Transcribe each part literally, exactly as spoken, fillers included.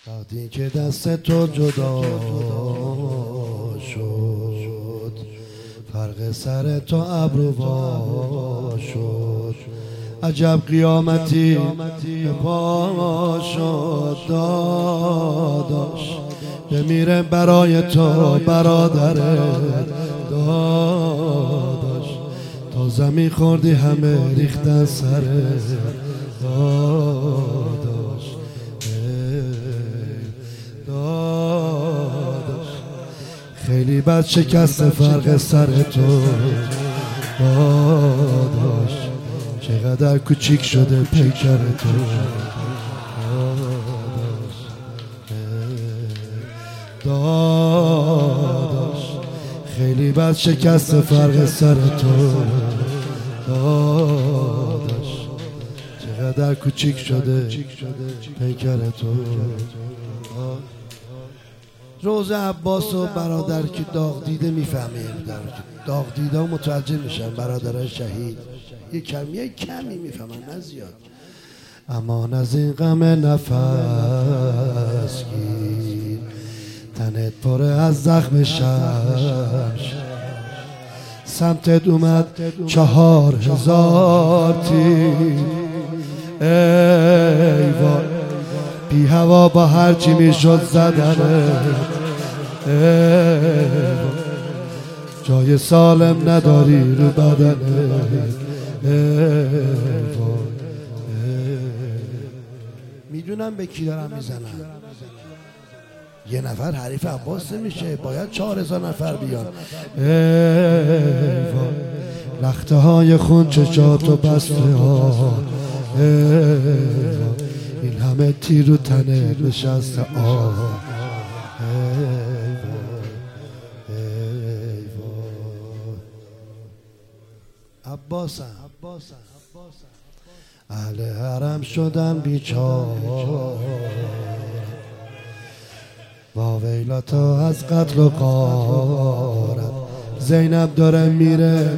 وقتی که دست تو جدا شد، فرق سر تو ابرو وا شد. عجب قیامتی به پا شد داداش، بمیره برای تو برادر داداش. تا زمین خوردی همه ریختن سر داداش داداش. خیلی بد شکست فرق سر تو داداش، چقدر کوچیک شده پیکر تو داداش. خیلی بد شکست فرق سر تو داداش، چقدر کوچیک شده پیکر تو. روز عباس و برادر که داغ دیده میفهمه، داغ دیده و متوجه میشن برادرای شهید یه کمی یه کمی میفهمن، نه زیاد. امان از این غم نفس گیر، تنت پر از زخم شمش. سمتت اومد چهار هزار تیر، ای وای بی هوا با هرچی میشد زدنه. جای سالم نداری رو بدنه. میدونم به کی دارم میزنم. یه نفر حریف عباس نمیشه، باید چهار هزار نفر بیان. لخته های خون چشات و بسته ها، این همه تیر رو تنه نشسته آه. عباسم اهل حرم شدن بیچار، واویلا تا از قتل و غارت. زینب داره میره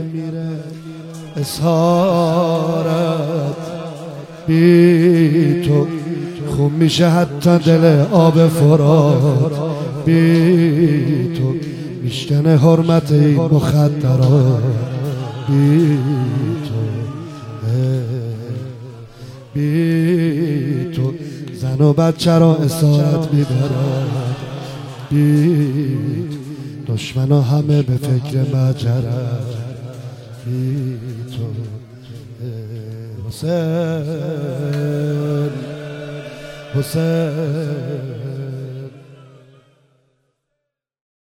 اسارت، بی تو خون میشه حتی دل آب فرات. بی تو میشکنه حرمت این مخدرات. بی تو بی تو زن و بچه را اسارت میبرد. بی دشمن همه به فکر مجرد. بی تو حسین حسین